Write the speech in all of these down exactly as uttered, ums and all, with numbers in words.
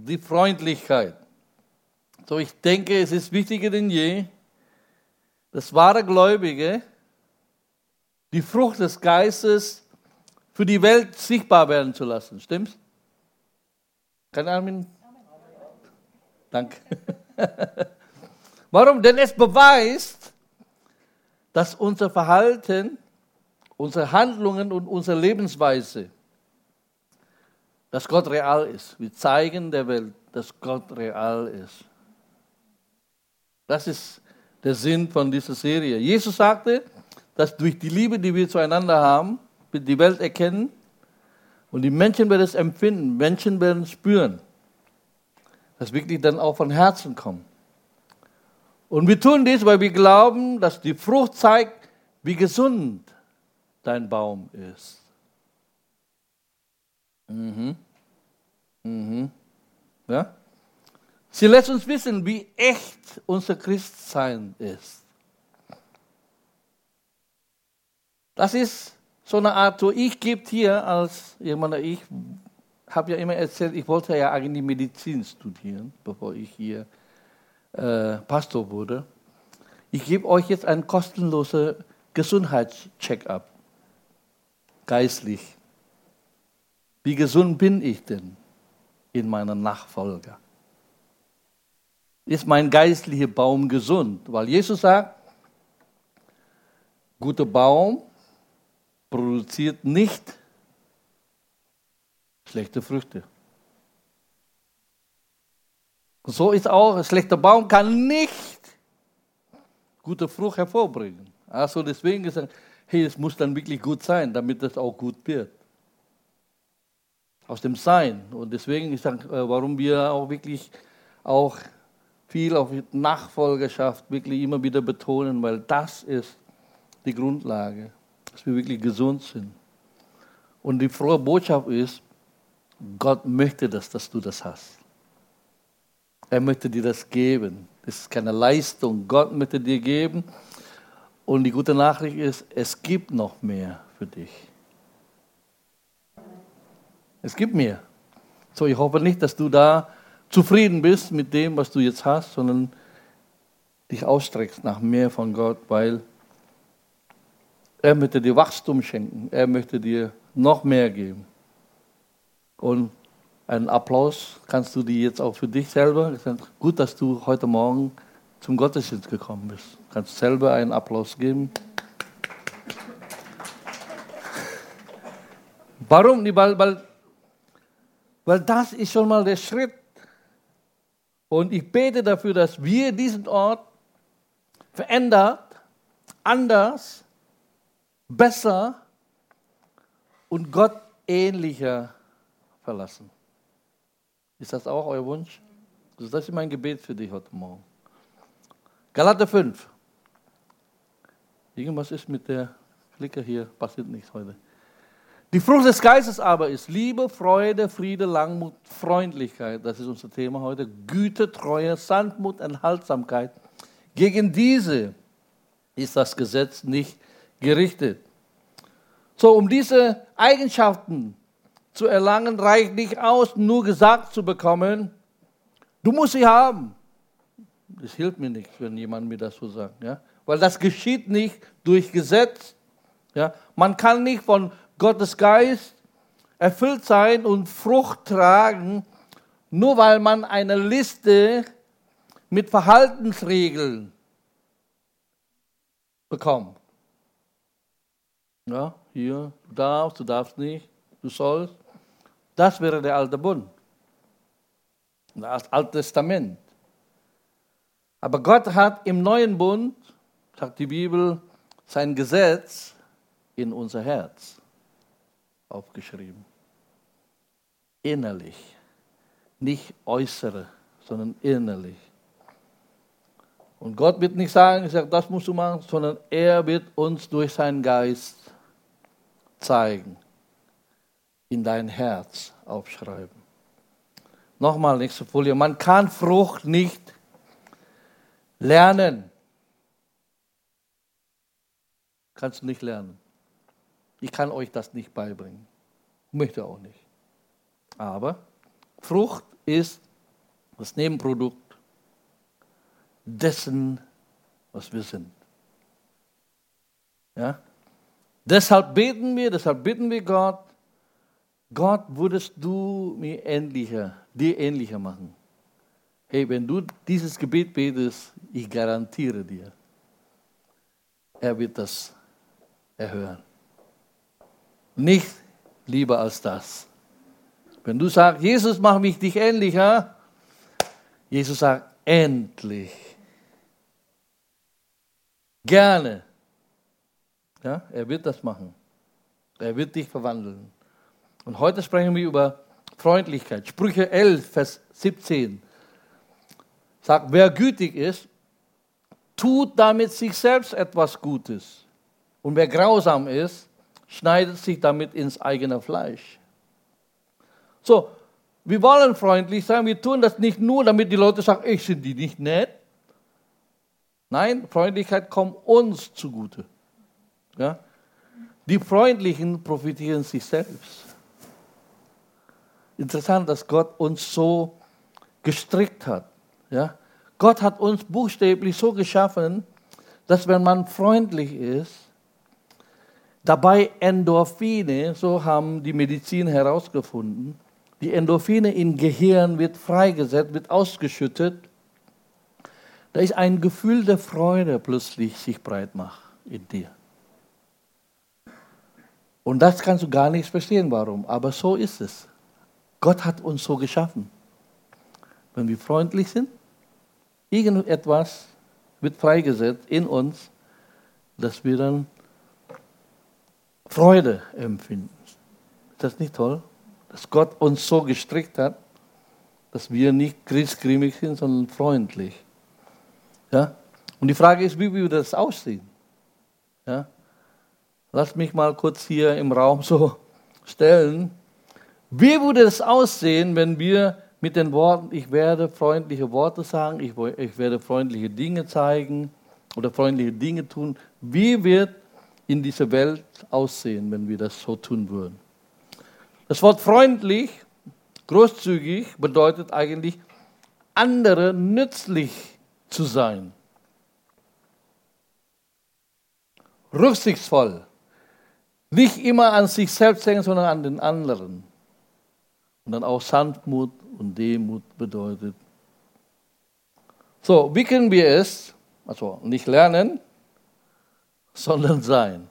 die Freundlichkeit. So, ich denke, es ist wichtiger denn je, dass wahre Gläubige die Frucht des Geistes für die Welt sichtbar werden zu lassen. Stimmt's? Kann Amen? Danke. Warum? Denn es beweist, dass unser Verhalten, unsere Handlungen und unsere Lebensweise, dass Gott real ist. Wir zeigen der Welt, dass Gott real ist. Das ist der Sinn von dieser Serie. Jesus sagte, dass durch die Liebe, die wir zueinander haben, wird die Welt erkennen und die Menschen werden es empfinden, Menschen werden es spüren, dass wirklich dann auch von Herzen kommt. Und wir tun dies, weil wir glauben, dass die Frucht zeigt, wie gesund dein Baum ist. Mhm. Mhm. Ja? Sie lässt uns wissen, wie echt unser Christsein ist. Das ist so eine Art, so ich gebe hier als jemand, ich habe ja immer erzählt, ich wollte ja eigentlich Medizin studieren, bevor ich hier äh, Pastor wurde. Ich gebe euch jetzt einen kostenlosen Gesundheitscheck-up, geistlich. Wie gesund bin ich denn in meiner Nachfolger? Ist mein geistlicher Baum gesund? Weil Jesus sagt, guter Baum produziert nicht schlechte Früchte. Und so ist auch, ein schlechter Baum kann nicht gute Frucht hervorbringen. Also deswegen gesagt, hey, es muss dann wirklich gut sein, damit es auch gut wird. Aus dem Sein. Und deswegen ist dann, warum wir auch wirklich auch viel auf Nachfolgerschaft wirklich immer wieder betonen, weil das ist die Grundlage, dass wir wirklich gesund sind. Und die frohe Botschaft ist, Gott möchte das, dass du das hast. Er möchte dir das geben. Das ist keine Leistung. Gott möchte dir geben. Und die gute Nachricht ist, es gibt noch mehr für dich. Es gibt mehr. So, ich hoffe nicht, dass du da zufrieden bist mit dem, was du jetzt hast, sondern dich ausstreckst nach mehr von Gott, weil er möchte dir Wachstum schenken. Er möchte dir noch mehr geben. Und einen Applaus kannst du dir jetzt auch für dich selber. Es ist gut, dass du heute Morgen zum Gottesdienst gekommen bist. Du kannst selber einen Applaus geben. Warum? Weil, weil, weil das ist schon mal der Schritt. Und ich bete dafür, dass wir diesen Ort verändert, anders, besser und Gott ähnlicher verlassen. Ist das auch euer Wunsch? Das ist mein Gebet für dich heute Morgen. Galater fünf. Irgendwas ist mit der Klicker hier, passiert nichts heute. Die Frucht des Geistes aber ist Liebe, Freude, Friede, Langmut, Freundlichkeit. Das ist unser Thema heute. Güte, Treue, Sanftmut, Enthaltsamkeit. Gegen diese ist das Gesetz nicht gerichtet. So, um diese Eigenschaften zu erlangen, reicht nicht aus, nur gesagt zu bekommen, du musst sie haben. Das hilft mir nichts, wenn jemand mir das so sagt. Ja? Weil das geschieht nicht durch Gesetz. Ja? Man kann nicht von Gottes Geist erfüllt sein und Frucht tragen, nur weil man eine Liste mit Verhaltensregeln bekommt. Ja, hier, du darfst, du darfst nicht, du sollst. Das wäre der alte Bund, das Alte Testament. Aber Gott hat im neuen Bund, sagt die Bibel, sein Gesetz in unser Herz aufgeschrieben. Innerlich. Nicht äußere, sondern innerlich. Und Gott wird nicht sagen, ich sage, das musst du machen, sondern er wird uns durch seinen Geist zeigen, in dein Herz aufschreiben. Nochmal, nächste Folie. Man kann Frucht nicht lernen. Kannst du nicht lernen. Ich kann euch das nicht beibringen. Möchte auch nicht. Aber Frucht ist das Nebenprodukt dessen, was wir sind. Ja? Deshalb beten wir, deshalb bitten wir Gott, Gott, würdest du mir ähnlicher, dir ähnlicher machen. Hey, wenn du dieses Gebet betest, ich garantiere dir, er wird das erhören. Nicht lieber als das. Wenn du sagst, Jesus, mach mich dich ähnlicher, Jesus sagt, endlich. Gerne. Ja, er wird das machen. Er wird dich verwandeln. Und heute sprechen wir über Freundlichkeit. Sprüche elf, Vers siebzehn. Sagt, wer gütig ist, tut damit sich selbst etwas Gutes. Und wer grausam ist, schneidet sich damit ins eigene Fleisch. So, wir wollen freundlich sein, wir tun das nicht nur, damit die Leute sagen, ich sind die nicht nett. Nein, Freundlichkeit kommt uns zugute. Ja? Die Freundlichen profitieren sich selbst. Interessant, dass Gott uns so gestrickt hat. Ja? Gott hat uns buchstäblich so geschaffen, dass wenn man freundlich ist, dabei Endorphine, so haben die Medizin herausgefunden, die Endorphine im Gehirn wird freigesetzt, wird ausgeschüttet. Da ist ein Gefühl der Freude plötzlich sich breit macht in dir. Und das kannst du gar nicht verstehen, warum. Aber so ist es. Gott hat uns so geschaffen. Wenn wir freundlich sind, irgendetwas wird freigesetzt in uns, dass wir dann Freude empfinden. Ist das nicht toll? Dass Gott uns so gestrickt hat, dass wir nicht griesgrämig sind, sondern freundlich. Ja? Und die Frage ist, wie würde das aussehen? Ja? Lass mich mal kurz hier im Raum so stellen. Wie würde es aussehen, wenn wir mit den Worten, ich werde freundliche Worte sagen, ich, ich werde freundliche Dinge zeigen oder freundliche Dinge tun. Wie wird in dieser Welt aussehen, wenn wir das so tun würden? Das Wort freundlich, großzügig bedeutet eigentlich, andere nützlich zu sein. Rücksichtsvoll. Nicht immer an sich selbst denken, sondern an den anderen. Und dann auch Sanftmut und Demut bedeutet. So, wie können wir es, also nicht lernen, sondern sein?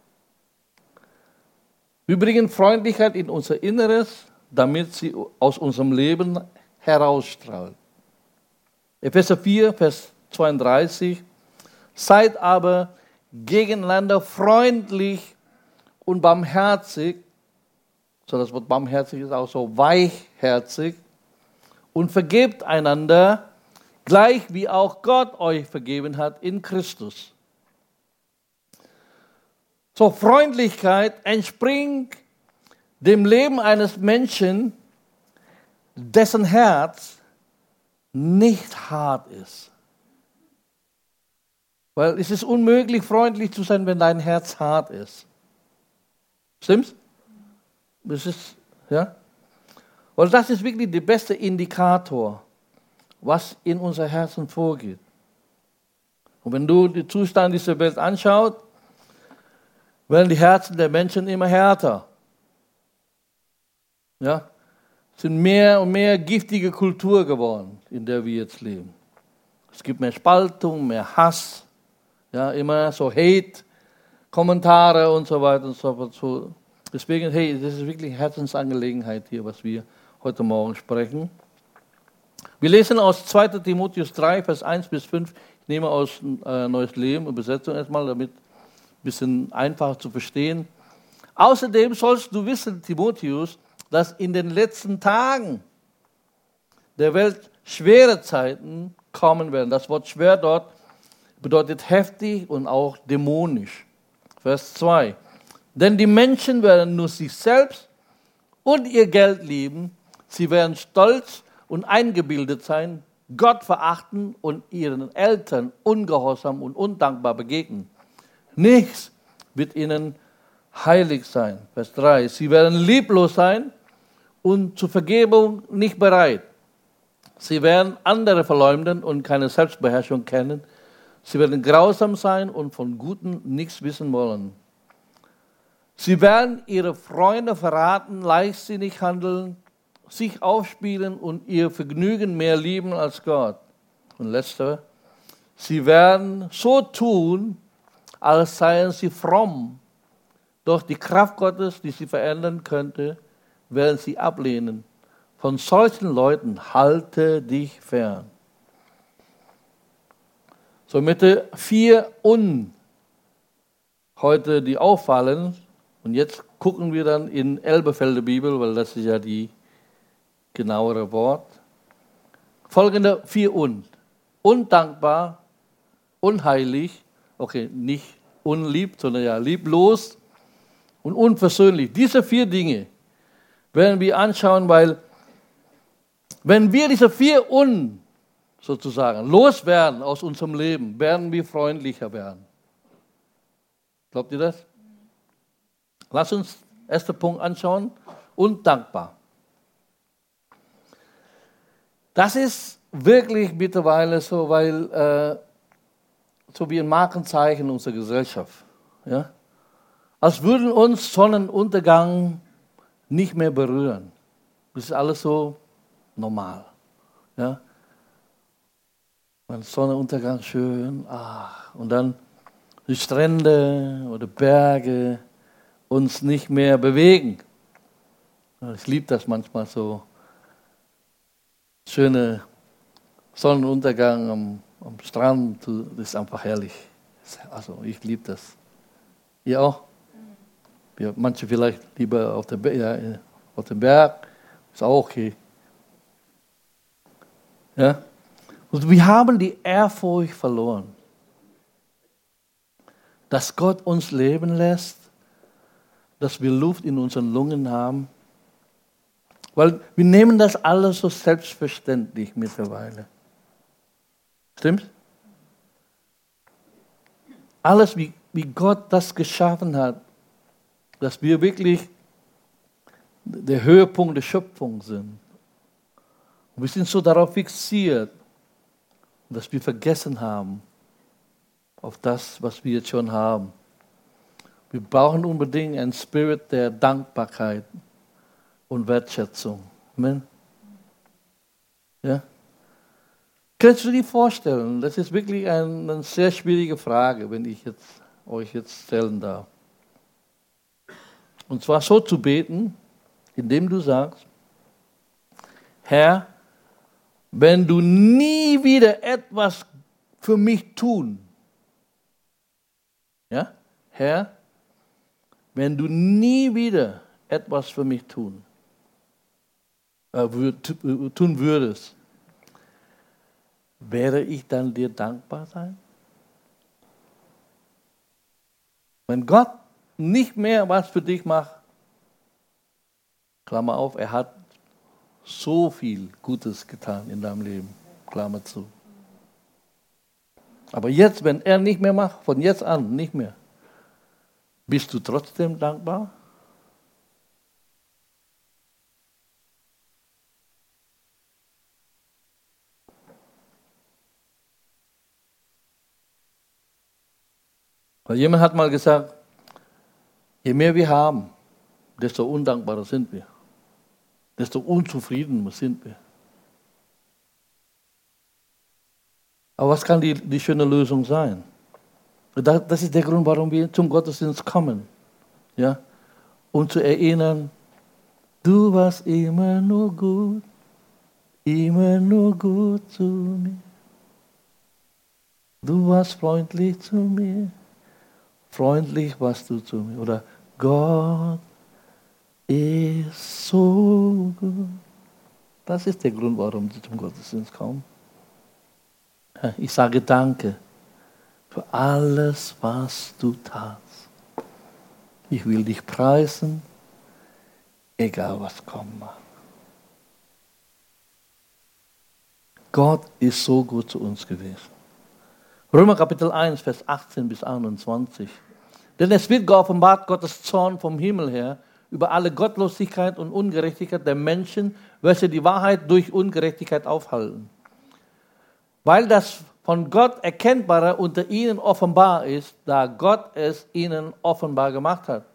Wir bringen Freundlichkeit in unser Inneres, damit sie aus unserem Leben herausstrahlt. Epheser vier, Vers zweiunddreißig. Seid aber gegeneinander freundlich und barmherzig. So, das Wort barmherzig ist auch so weichherzig. Und vergebt einander, gleich wie auch Gott euch vergeben hat in Christus. So, Freundlichkeit entspringt dem Leben eines Menschen, dessen Herz nicht hart ist. Weil es ist unmöglich, freundlich zu sein, wenn dein Herz hart ist. Stimmt's? Das ist, ja? Weil das ist wirklich der beste Indikator, was in unser Herzen vorgeht. Und wenn du den Zustand dieser Welt anschaust, werden die Herzen der Menschen immer härter. Ja? Es sind mehr und mehr giftige Kultur geworden, in der wir jetzt leben. Es gibt mehr Spaltung, mehr Hass, ja, immer so Hate-Kommentare und so weiter und so fort. Deswegen, hey, das ist wirklich Herzensangelegenheit hier, was wir heute Morgen sprechen. Wir lesen aus zweiter Timotheus drei, Vers eins bis fünf. Ich nehme aus äh, Neues Leben, Übersetzung erstmal, damit ein bisschen einfacher zu verstehen. Außerdem sollst du wissen, Timotheus, dass in den letzten Tagen der Welt schwere Zeiten kommen werden. Das Wort schwer dort bedeutet heftig und auch dämonisch. Vers zwei. Denn die Menschen werden nur sich selbst und ihr Geld lieben. Sie werden stolz und eingebildet sein, Gott verachten und ihren Eltern ungehorsam und undankbar begegnen. Nichts wird ihnen heilig sein. Vers drei. Sie werden lieblos sein und zur Vergebung nicht bereit. Sie werden andere verleumden und keine Selbstbeherrschung kennen. Sie werden grausam sein und von Guten nichts wissen wollen. Sie werden ihre Freunde verraten, leichtsinnig handeln, sich aufspielen und ihr Vergnügen mehr lieben als Gott. Und letzter, sie werden so tun, als seien sie fromm. Doch die Kraft Gottes, die sie verändern könnte, werden sie ablehnen. Von solchen Leuten halte dich fern. So mit vier Un heute, die auffallen. Und jetzt gucken wir dann in Elberfelder Bibel, weil das ist ja die genauere Wort. Folgende vier Un. Undankbar, unheilig, okay, nicht unlieb, sondern ja lieblos und unversöhnlich. Diese vier Dinge werden wir anschauen, weil wenn wir diese vier Un sozusagen loswerden aus unserem Leben, werden wir freundlicher werden. Glaubt ihr das? Lass uns ersten Punkt anschauen. Undankbar. Das ist wirklich mittlerweile so, weil äh, so wie ein Markenzeichen unserer Gesellschaft. Ja? Als würden uns Sonnenuntergang nicht mehr berühren. Das ist alles so normal. Ja? Und Sonnenuntergang schön, ach, und dann die Strände oder Berge uns nicht mehr bewegen. Ich liebe das manchmal so. Schöne Sonnenuntergang am, am Strand, das ist einfach herrlich. Also ich liebe das. Ihr auch? Ja, manche vielleicht lieber auf, der, ja, auf dem Berg, ist auch okay. Ja? Und wir haben die Ehrfurcht verloren, dass Gott uns leben lässt, dass wir Luft in unseren Lungen haben. Weil wir nehmen das alles so selbstverständlich mittlerweile. Stimmt? Alles, wie, wie Gott das geschaffen hat, dass wir wirklich der Höhepunkt der Schöpfung sind. Und wir sind so darauf fixiert, dass wir vergessen haben auf das, was wir jetzt schon haben. Wir brauchen unbedingt einen Spirit der Dankbarkeit und Wertschätzung. Amen. Ja? Kannst du dir vorstellen, das ist wirklich eine, eine sehr schwierige Frage, wenn ich jetzt, euch jetzt stellen darf. Und zwar so zu beten, indem du sagst, Herr, wenn du nie wieder etwas für mich tun, ja, Herr, wenn du nie wieder etwas für mich tun, äh, tun würdest, wäre ich dann dir dankbar sein? Wenn Gott nicht mehr was für dich macht, Klammer auf, er hat so viel Gutes getan in deinem Leben, Klammer zu. Aber jetzt, wenn er nicht mehr macht, von jetzt an nicht mehr, bist du trotzdem dankbar? Weil jemand hat mal gesagt, je mehr wir haben, desto undankbarer sind wir. Desto unzufriedener sind wir. Aber was kann die, die schöne Lösung sein? Das, das ist der Grund, warum wir zum Gottesdienst kommen. Ja? Um zu erinnern, du warst immer nur gut, immer nur gut zu mir. Du warst freundlich zu mir, freundlich warst du zu mir. Oder Gott ist so gut. Das ist der Grund, warum sie zum Gottesdienst kommen. Ich sage Danke für alles, was du tatst. Ich will dich preisen, egal was kommen mag. Gott ist so gut zu uns gewesen. Römer Kapitel eins, Vers achtzehn bis einundzwanzig. Denn es wird geoffenbart Gottes Zorn vom Himmel her über alle Gottlosigkeit und Ungerechtigkeit der Menschen, welche die Wahrheit durch Ungerechtigkeit aufhalten. Weil das von Gott Erkennbare unter ihnen offenbar ist, da Gott es ihnen offenbar gemacht hat.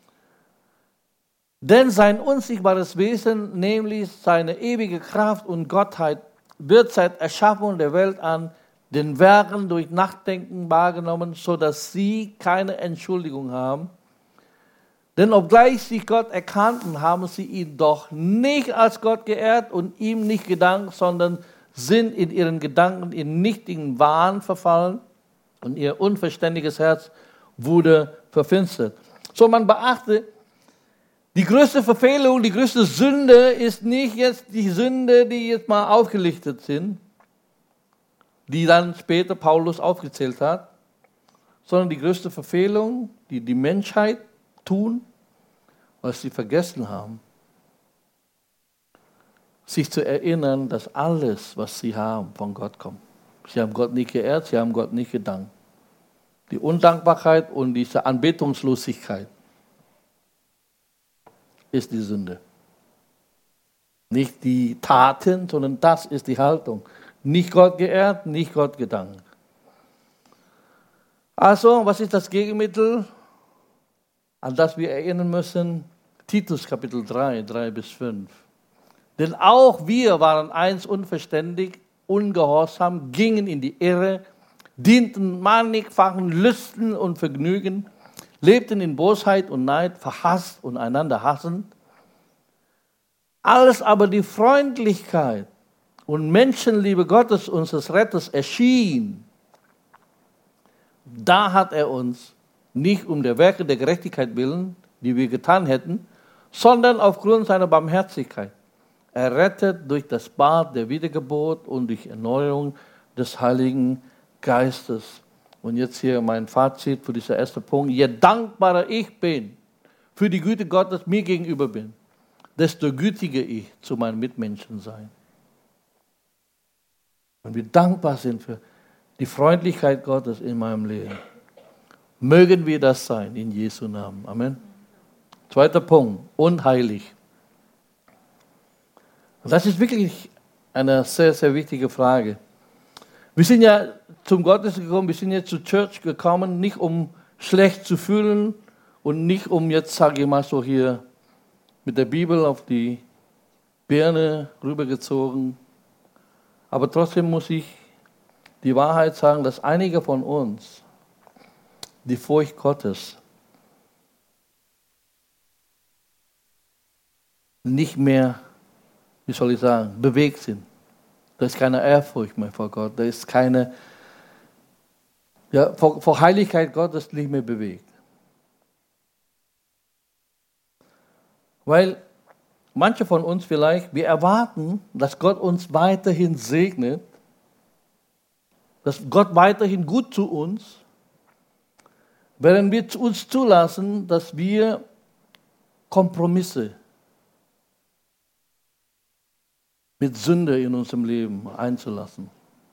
Denn sein unsichtbares Wesen, nämlich seine ewige Kraft und Gottheit, wird seit Erschaffung der Welt an den Werken durch Nachdenken wahrgenommen, sodass sie keine Entschuldigung haben. Denn obgleich sie Gott erkannten, haben sie ihn doch nicht als Gott geehrt und ihm nicht gedankt, sondern sind in ihren Gedanken in nichtigen Wahn verfallen und ihr unverständiges Herz wurde verfinstert. So, man beachte, die größte Verfehlung, die größte Sünde ist nicht jetzt die Sünde, die jetzt mal aufgelichtet sind, die dann später Paulus aufgezählt hat, sondern die größte Verfehlung, die die Menschheit tun, was sie vergessen haben, sich zu erinnern, dass alles, was sie haben, von Gott kommt. Sie haben Gott nicht geehrt, sie haben Gott nicht gedankt. Die Undankbarkeit und diese Anbetungslosigkeit ist die Sünde. Nicht die Taten, sondern das ist die Haltung. Nicht Gott geehrt, nicht Gott gedankt. Also, was ist das Gegenmittel, an das wir erinnern müssen? Titus Kapitel drei, drei bis fünf. Denn auch wir waren einst unverständig, ungehorsam, gingen in die Irre, dienten mannigfachen Lüsten und Vergnügen, lebten in Bosheit und Neid, verhasst und einander hassend. Als aber die Freundlichkeit und Menschenliebe Gottes, unseres Retters, erschien, da hat er uns nicht um der Werke der Gerechtigkeit willen, die wir getan hätten, sondern aufgrund seiner Barmherzigkeit errettet durch das Bad der Wiedergeburt und durch Erneuerung des Heiligen Geistes. Und jetzt hier mein Fazit für diesen ersten Punkt. Je dankbarer ich bin für die Güte Gottes mir gegenüber bin, desto gütiger ich zu meinen Mitmenschen sein. Wenn wir dankbar sind für die Freundlichkeit Gottes in meinem Leben, mögen wir das sein in Jesu Namen. Amen. Zweiter Punkt, unheilig. Und das ist wirklich eine sehr, sehr wichtige Frage. Wir sind ja zum Gottesdienst gekommen, wir sind jetzt zur Church gekommen, nicht um schlecht zu fühlen und nicht um jetzt, sage ich mal so hier, mit der Bibel auf die Birne rübergezogen. Aber trotzdem muss ich die Wahrheit sagen, dass einige von uns die Furcht Gottes nicht mehr, wie soll ich sagen, bewegt sind. Da ist keine Ehrfurcht mehr vor Gott. Da ist keine, ja, vor, vor Heiligkeit Gottes nicht mehr bewegt. Weil manche von uns vielleicht, wir erwarten, dass Gott uns weiterhin segnet, dass Gott weiterhin gut zu uns, während wir uns zulassen, dass wir Kompromisse mit Sünde in unserem Leben einzulassen.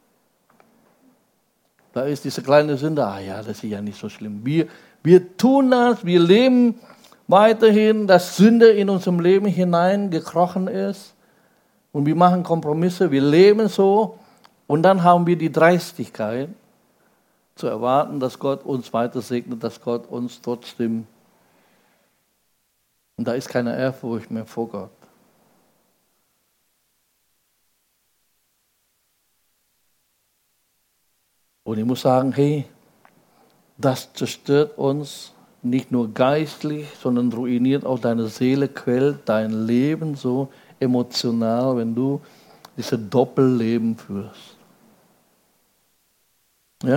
Da ist diese kleine Sünde, ah ja, das ist ja nicht so schlimm. Wir, wir tun das, wir leben weiterhin, dass Sünde in unserem Leben hineingekrochen ist und wir machen Kompromisse, wir leben so und dann haben wir die Dreistigkeit zu erwarten, dass Gott uns weiter segnet, dass Gott uns trotzdem, und da ist keine Ehrfurcht mehr vor Gott. Und ich muss sagen, hey, das zerstört uns nicht nur geistlich, sondern ruiniert auch deine Seele, quält dein Leben so emotional, wenn du dieses Doppelleben führst. Ja?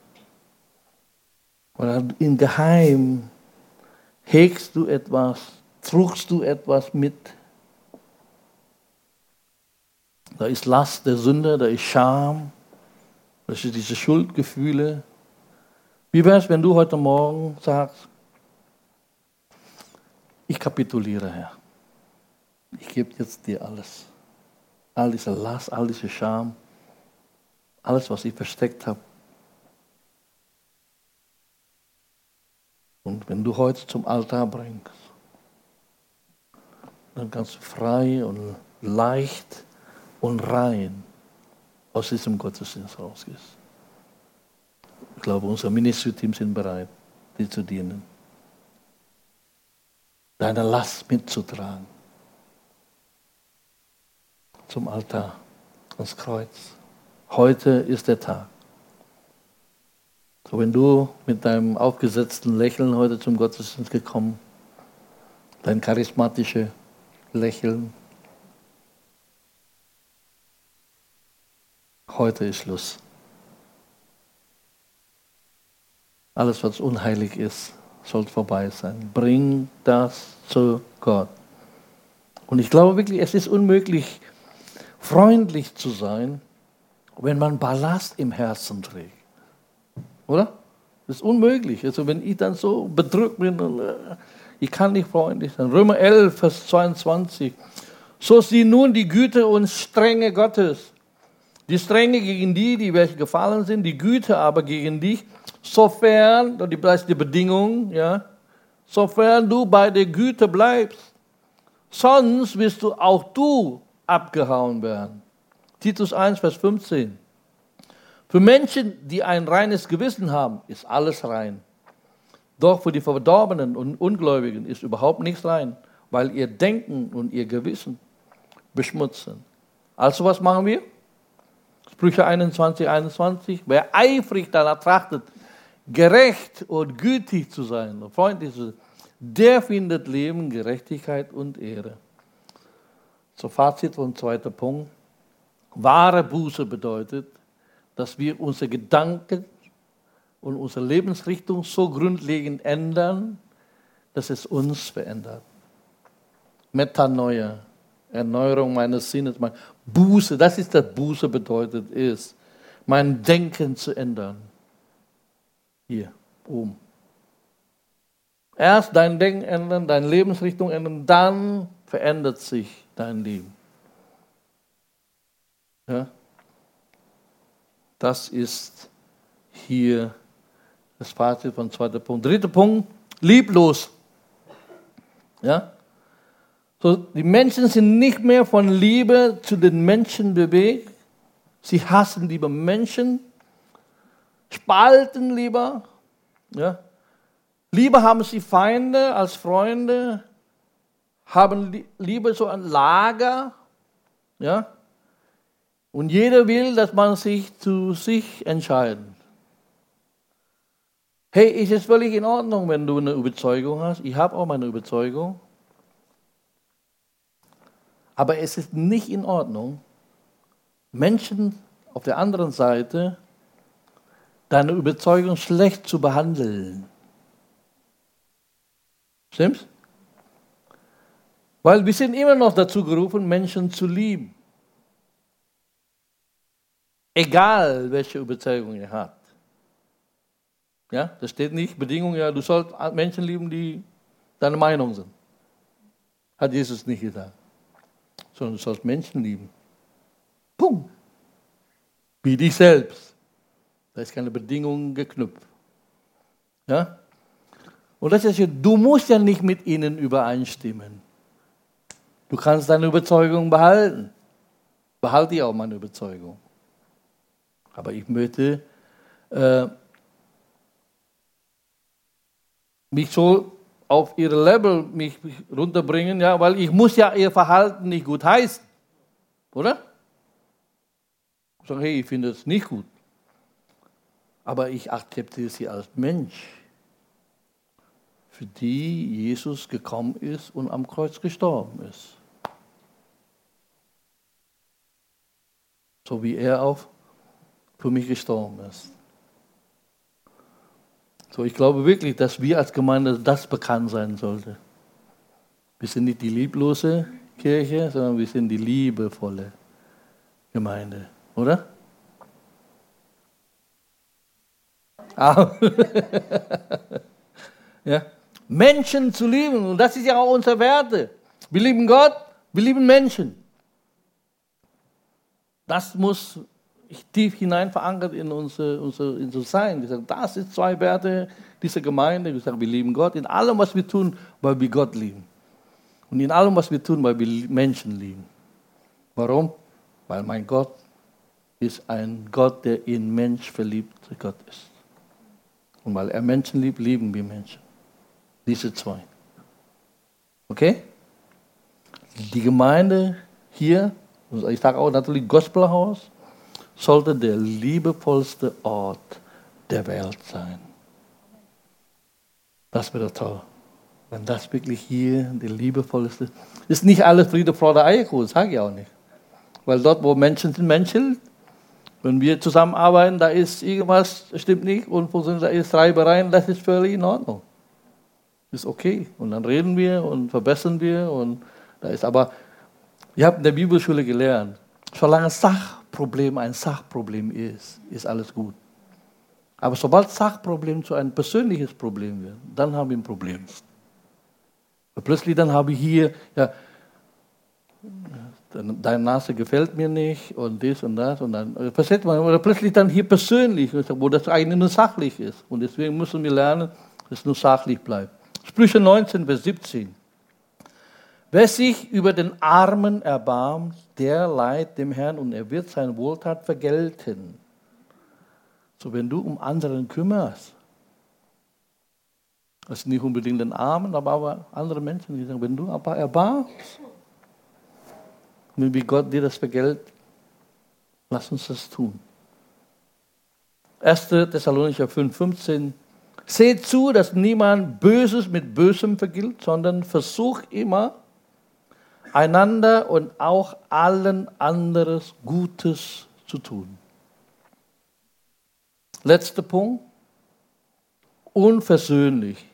Oder im Geheim hegst du etwas, trugst du etwas mit. Da ist Last der Sünde, da ist Scham. Das sind diese Schuldgefühle. Wie wäre es, wenn du heute Morgen sagst, ich kapituliere, Herr. Ich gebe jetzt dir alles. All diese Last, all diese Scham, alles, was ich versteckt habe. Und wenn du heute zum Altar bringst, dann kannst du frei und leicht und rein aus diesem Gottesdienst rausgehst. Ich glaube, unser Ministry-Team sind bereit, dir zu dienen. Deine Last mitzutragen. Zum Altar, ans Kreuz. Heute ist der Tag. So, wenn du mit deinem aufgesetzten Lächeln heute zum Gottesdienst gekommen, dein charismatisches Lächeln, heute ist Schluss. Alles, was unheilig ist, soll vorbei sein. Bring das zu Gott. Und ich glaube wirklich, es ist unmöglich, freundlich zu sein, wenn man Ballast im Herzen trägt. Oder? Das ist unmöglich. Also wenn ich dann so bedrückt bin, und, äh, ich kann nicht freundlich sein. Römer elf, Vers zweiundzwanzig. So sieh nun die Güte und Strenge Gottes. Die Strenge gegen die, die welche gefallen sind, die Güte aber gegen dich, sofern, das ist die Bedingung, ja, sofern du bei der Güte bleibst. Sonst wirst du auch du abgehauen werden. Titus eins, Vers fünfzehn. Für Menschen, die ein reines Gewissen haben, ist alles rein. Doch für die Verdorbenen und Ungläubigen ist überhaupt nichts rein, weil ihr Denken und ihr Gewissen beschmutzt sind. Also was machen wir? Sprüche einundzwanzig, einundzwanzig. Wer eifrig danach trachtet, gerecht und gütig zu sein und freundlich zu sein, der findet Leben, Gerechtigkeit und Ehre. So Fazit vom zweiten Punkt. Wahre Buße bedeutet, dass wir unsere Gedanken und unsere Lebensrichtung so grundlegend ändern, dass es uns verändert. Metanoia, Erneuerung meines Sinnes, mein Buße, das ist das Buße bedeutet, ist, mein Denken zu ändern. Hier, oben. Erst dein Denken ändern, deine Lebensrichtung ändern, dann verändert sich dein Leben. Ja? Das ist hier das Fazit von zweiter Punkt. Dritter Punkt, lieblos. Ja? So, die Menschen sind nicht mehr von Liebe zu den Menschen bewegt. Sie hassen lieber Menschen, spalten lieber. Ja? Lieber haben sie Feinde als Freunde, haben lieber so ein Lager. Ja? Und jeder will, dass man sich zu sich entscheidet. Hey, ist es völlig in Ordnung, wenn du eine Überzeugung hast? Ich habe auch meine Überzeugung. Aber es ist nicht in Ordnung, Menschen auf der anderen Seite deine Überzeugung schlecht zu behandeln. Stimmt's? Weil wir sind immer noch dazu gerufen, Menschen zu lieben. Egal, welche Überzeugung ihr habt. Ja, da steht nicht Bedingung, ja, du sollst Menschen lieben, die deine Meinung sind. Hat Jesus nicht gesagt. Sondern du sollst Menschen lieben. Punkt. Wie dich selbst. Da ist keine Bedingung geknüpft. Ja? Und das ist ja, du musst ja nicht mit ihnen übereinstimmen. Du kannst deine Überzeugung behalten. Behalte ich auch meine Überzeugung. Aber ich möchte äh, mich so auf ihr Level mich runterbringen, ja, weil ich muss ja ihr Verhalten nicht gut heißen. Oder? Ich sage, hey, ich finde es nicht gut. Aber ich akzeptiere sie als Mensch, für die Jesus gekommen ist und am Kreuz gestorben ist. So wie er auch für mich gestorben ist. So, ich glaube wirklich, dass wir als Gemeinde das bekannt sein sollten. Wir sind nicht die lieblose Kirche, sondern wir sind die liebevolle Gemeinde, oder? Ah. Ja. Menschen zu lieben, und das ist ja auch unsere Werte. Wir lieben Gott, wir lieben Menschen. Das muss tief hinein verankert in unser, unser, in unser Sein. Wir sagen, das sind zwei Werte dieser Gemeinde. Wir sagen, wir lieben Gott in allem, was wir tun, weil wir Gott lieben. Und in allem, was wir tun, weil wir Menschen lieben. Warum? Weil mein Gott ist ein Gott, der in Mensch verliebter Gott ist. Und weil er Menschen liebt, lieben wir Menschen. Diese zwei. Okay? Die Gemeinde hier, ich sage auch natürlich Gospelhaus, sollte der liebevollste Ort der Welt sein. Das wäre toll. Wenn das wirklich hier der liebevollste ist. Nicht alles Friede, Freude, Eierkuchen, sage ich auch nicht. Weil dort, wo Menschen sind, Menschen, wenn wir zusammenarbeiten, da ist irgendwas, stimmt nicht, und da ist Reibereien, das ist völlig in Ordnung. Ist okay. Und dann reden wir und verbessern wir. Und da ist aber, ich habe in der Bibelschule gelernt, solange Sachproblem ein Sachproblem ist, ist alles gut. Aber sobald Sachproblem zu einem persönliches Problem wird, dann haben wir ein Problem. Und plötzlich dann habe ich hier, ja, deine Nase gefällt mir nicht und dies und das und dann, versteht man, oder plötzlich dann hier persönlich, wo das eigentlich nur sachlich ist. Und deswegen müssen wir lernen, dass es nur sachlich bleibt. Sprüche neunzehn, Vers siebzehn. Wer sich über den Armen erbarmt, der leiht dem Herrn und er wird seine Wohltat vergelten. So, wenn du um anderen kümmerst, also nicht unbedingt den Armen, aber, aber andere Menschen, die sagen, wenn du aber erbarmst, wie Gott dir das vergeltet, lass uns das tun. erster Thessalonicher fünf, fünfzehn. Seht zu, dass niemand Böses mit Bösem vergilt, sondern versucht immer, einander und auch allen anderes Gutes zu tun. Letzter Punkt. Unversöhnlich.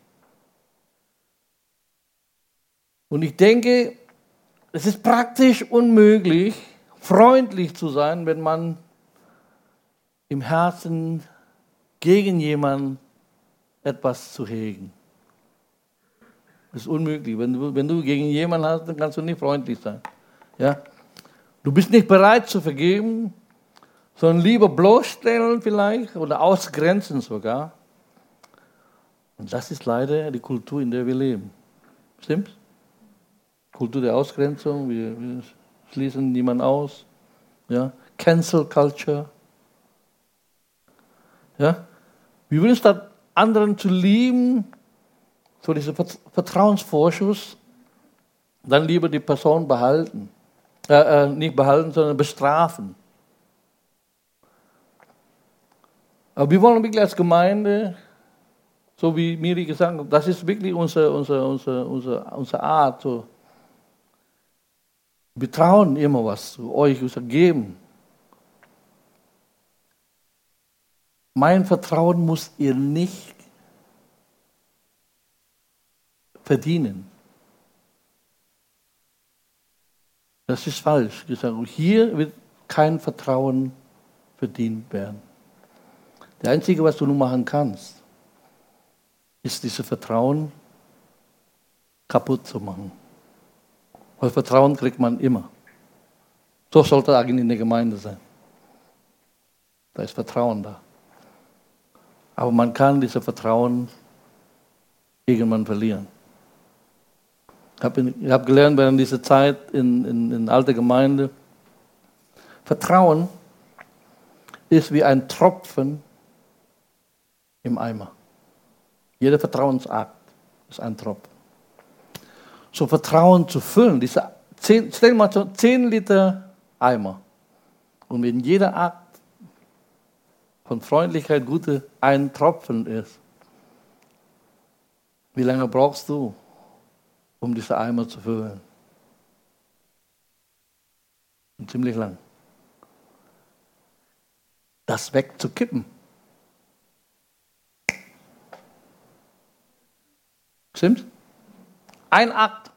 Und ich denke, es ist praktisch unmöglich, freundlich zu sein, wenn man im Herzen gegen jemanden etwas zu hegen. Das ist unmöglich. Wenn du, wenn du gegen jemanden hast, dann kannst du nicht freundlich sein. Ja? Du bist nicht bereit zu vergeben, sondern lieber bloßstellen vielleicht oder ausgrenzen sogar. Und das ist leider die Kultur, in der wir leben. Stimmt's? Kultur der Ausgrenzung, wir, wir schließen niemanden aus. Ja? Cancel Culture. Ja? Wir wollen statt anderen zu lieben, so dieser Vertrauensvorschuss, dann lieber die Person behalten. Äh, äh, nicht behalten, sondern bestrafen. Aber wir wollen wirklich als Gemeinde, so wie Miri gesagt hat, das ist wirklich unsere, unsere, unsere, unsere, unsere Art. So. Wir trauen immer was zu euch zu geben. Mein Vertrauen muss ihr nicht verdienen. Das ist falsch. Hier wird kein Vertrauen verdient werden. Das Einzige, was du nur machen kannst, ist dieses Vertrauen kaputt zu machen. Weil Vertrauen kriegt man immer. So sollte eigentlich in der Gemeinde sein. Da ist Vertrauen da. Aber man kann dieses Vertrauen irgendwann verlieren. Ich habe hab gelernt während dieser Zeit in, in, in alter Gemeinde, Vertrauen ist wie ein Tropfen im Eimer. Jeder Vertrauensakt ist ein Tropfen. So Vertrauen zu füllen, diese zehn, stell dir mal so zehn Liter Eimer. Und wenn jeder Akt von Freundlichkeit, Gute ein Tropfen ist, wie lange brauchst du, um diese Eimer zu füllen? Und ziemlich lang. Das wegzukippen. Stimmt's? Ein Akt.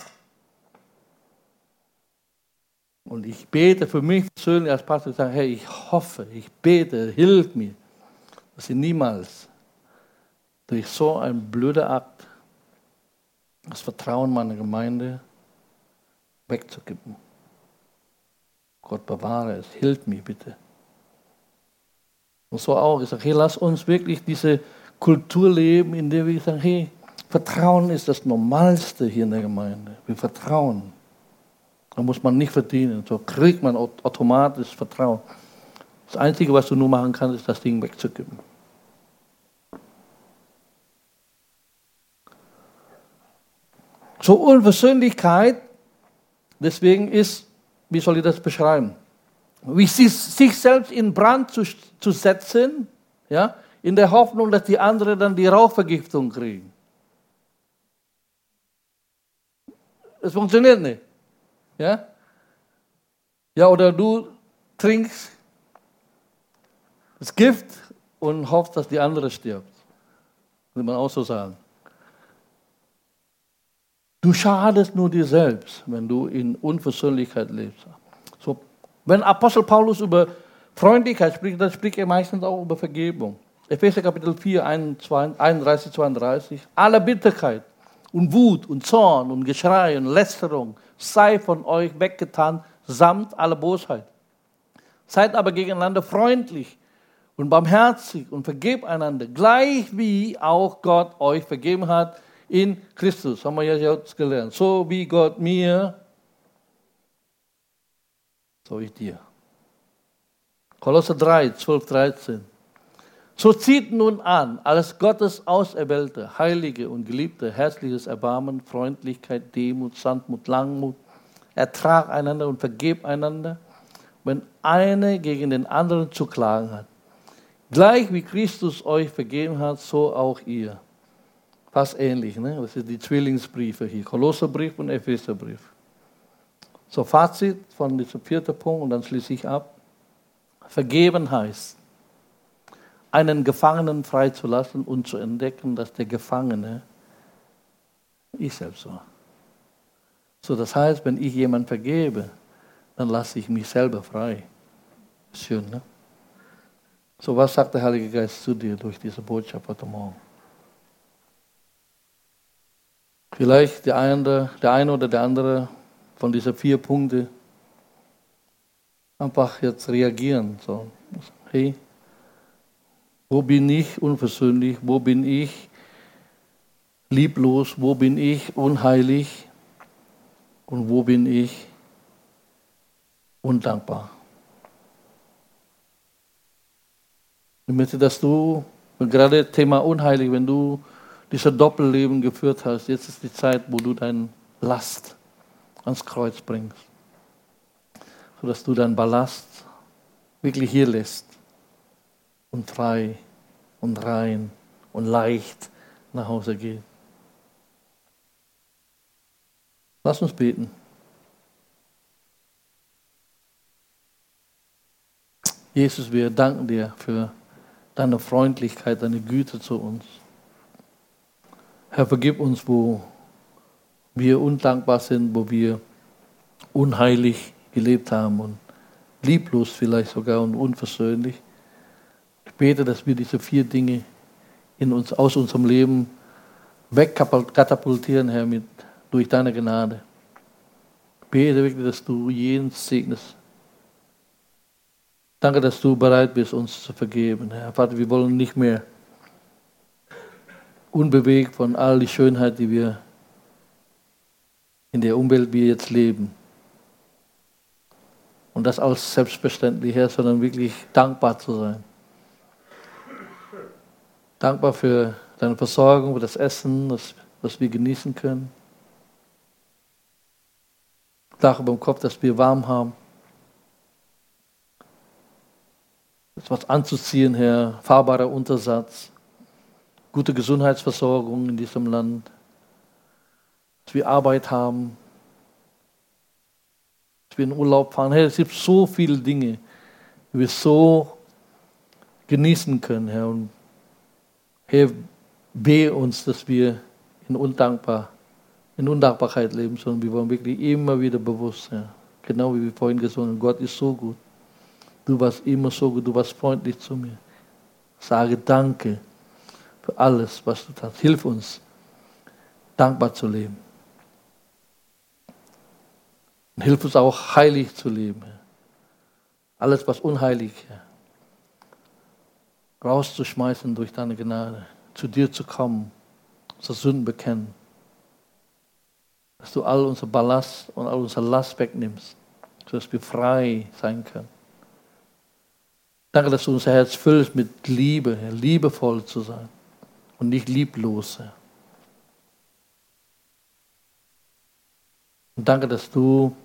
Und ich bete für mich persönlich als Pastor, ich sage, hey, ich hoffe, ich bete, hilf mir, dass ich niemals durch so einen blöden Akt das Vertrauen meiner Gemeinde wegzukippen. Gott bewahre es, hilf mir bitte. Und so auch, ich sage, hey, lass uns wirklich diese Kultur leben, in der wir sagen, hey, Vertrauen ist das Normalste hier in der Gemeinde. Wir vertrauen. Da muss man nicht verdienen. So kriegt man automatisch Vertrauen. Das Einzige, was du nur machen kannst, ist das Ding wegzugeben. So Unversöhnlichkeit, deswegen ist, wie soll ich das beschreiben? Wie sich, sich selbst in Brand zu, zu setzen, ja, in der Hoffnung, dass die anderen dann die Rauchvergiftung kriegen. Es funktioniert nicht. Ja? Ja, oder du trinkst das Gift und hoffst, dass die andere stirbt. Will man auch so sagen. Du schadest nur dir selbst, wenn du in Unversöhnlichkeit lebst. So, wenn Apostel Paulus über Freundlichkeit spricht, dann spricht er meistens auch über Vergebung. Epheser Kapitel vier, einunddreißig, zweiunddreißig. Alle Bitterkeit und Wut und Zorn und Geschrei und Lästerung sei von euch weggetan, samt aller Bosheit. Seid aber gegeneinander freundlich und barmherzig und vergebt einander, gleich wie auch Gott euch vergeben hat in Christus. Haben wir ja jetzt gelernt. So wie Gott mir, so ich dir. Kolosser drei, zwölf, dreizehn. So zieht nun an, als Gottes Auserwählte, Heilige und Geliebte, herzliches Erbarmen, Freundlichkeit, Demut, Sanftmut, Langmut, Ertrag einander und vergebt einander, wenn einer gegen den anderen zu klagen hat. Gleich wie Christus euch vergeben hat, so auch ihr. Fast ähnlich, ne? Das sind die Zwillingsbriefe hier, Kolosserbrief und Epheserbrief. So, Fazit von diesem vierten Punkt und dann schließe ich ab. Vergeben heißt, einen Gefangenen freizulassen und zu entdecken, dass der Gefangene ich selbst war. So, das heißt, wenn ich jemanden vergebe, dann lasse ich mich selber frei. Schön, ne? So, was sagt der Heilige Geist zu dir durch diese Botschaft heute Morgen? Vielleicht der eine, der eine oder der andere von diesen vier Punkten einfach jetzt reagieren. So, hey, wo bin ich unversöhnlich? Wo bin ich lieblos? Wo bin ich unheilig? Und wo bin ich undankbar? Ich möchte, dass du, gerade Thema unheilig, wenn du dieses Doppelleben geführt hast, jetzt ist die Zeit, wo du deine Last ans Kreuz bringst. Sodass du deinen Ballast wirklich hier lässt und frei und rein und leicht nach Hause gehst. Lass uns beten. Jesus, wir danken dir für deine Freundlichkeit, deine Güte zu uns. Herr, vergib uns, wo wir undankbar sind, wo wir unheilig gelebt haben und lieblos vielleicht sogar und unversöhnlich. Ich bete, dass wir diese vier Dinge in uns, aus unserem Leben wegkatapultieren, Herr, mit, durch deine Gnade. Ich bete wirklich, dass du jeden segnest. Danke, dass du bereit bist, uns zu vergeben. Herr Vater, wir wollen nicht mehr unbewegt von all die Schönheit, die wir in der Umwelt wir jetzt leben. Und das als selbstverständlich, Herr, sondern wirklich dankbar zu sein. Dankbar für deine Versorgung, für das Essen, das, was wir genießen können. Dach über dem Kopf, dass wir warm haben. Etwas anzuziehen, Herr, fahrbarer Untersatz, gute Gesundheitsversorgung in diesem Land, dass wir Arbeit haben, dass wir in Urlaub fahren. Herr, es gibt so viele Dinge, die wir so genießen können, Herr. Und Herr, wehe uns, dass wir in, Undankbar, in Undankbarkeit leben, sondern wir wollen wirklich immer wieder bewusst, Herr. Genau wie wir vorhin gesungen haben, Gott ist so gut. Du warst immer so gut, du warst freundlich zu mir. Sage Danke für alles, was du tust. Hilf uns, dankbar zu leben. Und hilf uns auch, heilig zu leben. Alles, was unheilig ist, rauszuschmeißen durch deine Gnade, zu dir zu kommen, unsere Sünden bekennen. Dass du all unser Ballast und all unser Last wegnimmst, sodass wir frei sein können. Danke, dass du unser Herz füllst mit Liebe, liebevoll zu sein und nicht lieblos. Und danke, dass du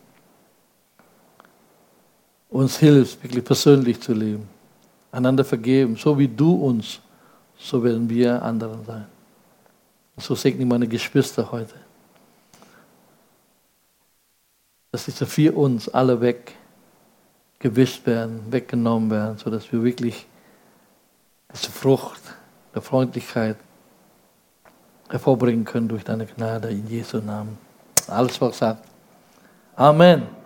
uns hilfst, wirklich persönlich zu leben, einander vergeben, so wie du uns, so werden wir anderen sein. Und so segne ich meine Geschwister heute, dass diese vier uns alle weggewischt werden, weggenommen werden, sodass wir wirklich diese Frucht der Freundlichkeit hervorbringen können durch deine Gnade in Jesu Namen. Alles, was sagt. Amen.